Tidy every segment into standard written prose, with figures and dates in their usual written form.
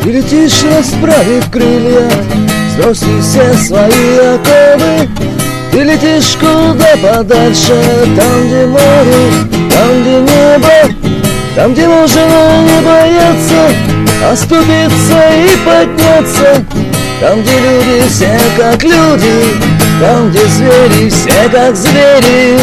Ты летишь, расправив крылья, сбросив все свои оковы. Ты летишь куда подальше, там, где море, там, где небо, там, где можно не бояться оступиться и подняться, там, где люди все как люди, там, где звери все как звери.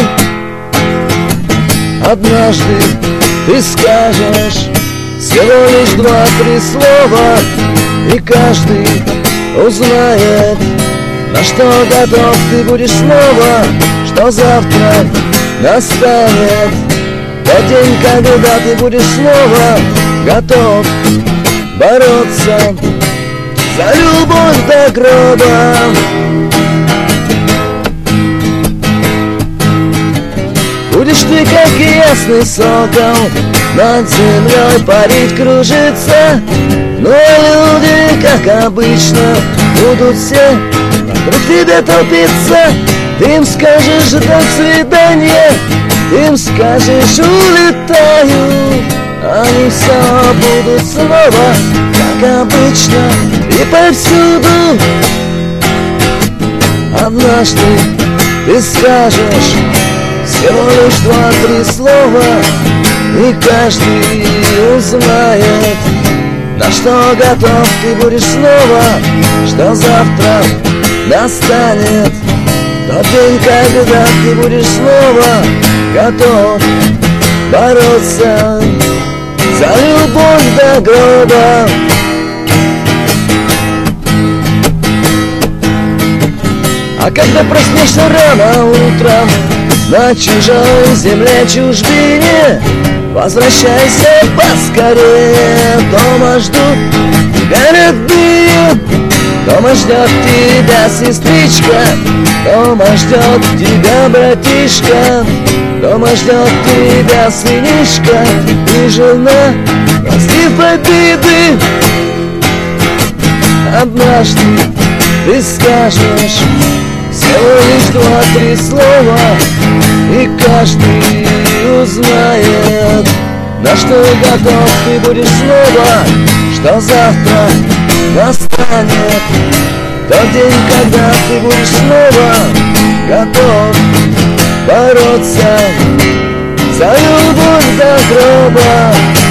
Однажды ты скажешь всего лишь 2-3 слова, и каждый узнает, на что готов ты будешь снова, что завтра настанет тот день, когда ты будешь снова готов бороться за любовь до гроба. Будешь ты, как ясный сокол, над землей парить, кружиться, но люди, как обычно, будут все вокруг тебя толпиться. Ты им скажешь до свидания, ты им скажешь улетаю, они все будут снова, как обычно, и повсюду. Однажды ты скажешь всего лишь 2-3 слова, и каждый узнает, на что готов ты будешь снова, что завтра настанет тот день, когда ты будешь снова готов бороться за любовь до гроба. А когда проснешься рано утром на чужой земле, чужбине, возвращайся поскорее. Дома ждут тебя родные, дома ждет тебя сестричка, дома ждет тебя братишка, дома ждет тебя сынишка и жена. Прости победы, однажды ты скажешь всего лишь 2-3 слова, и каждый узнает, на что готов ты будешь снова, что завтра настанет тот день, когда ты будешь снова готов бороться за любовь до гроба.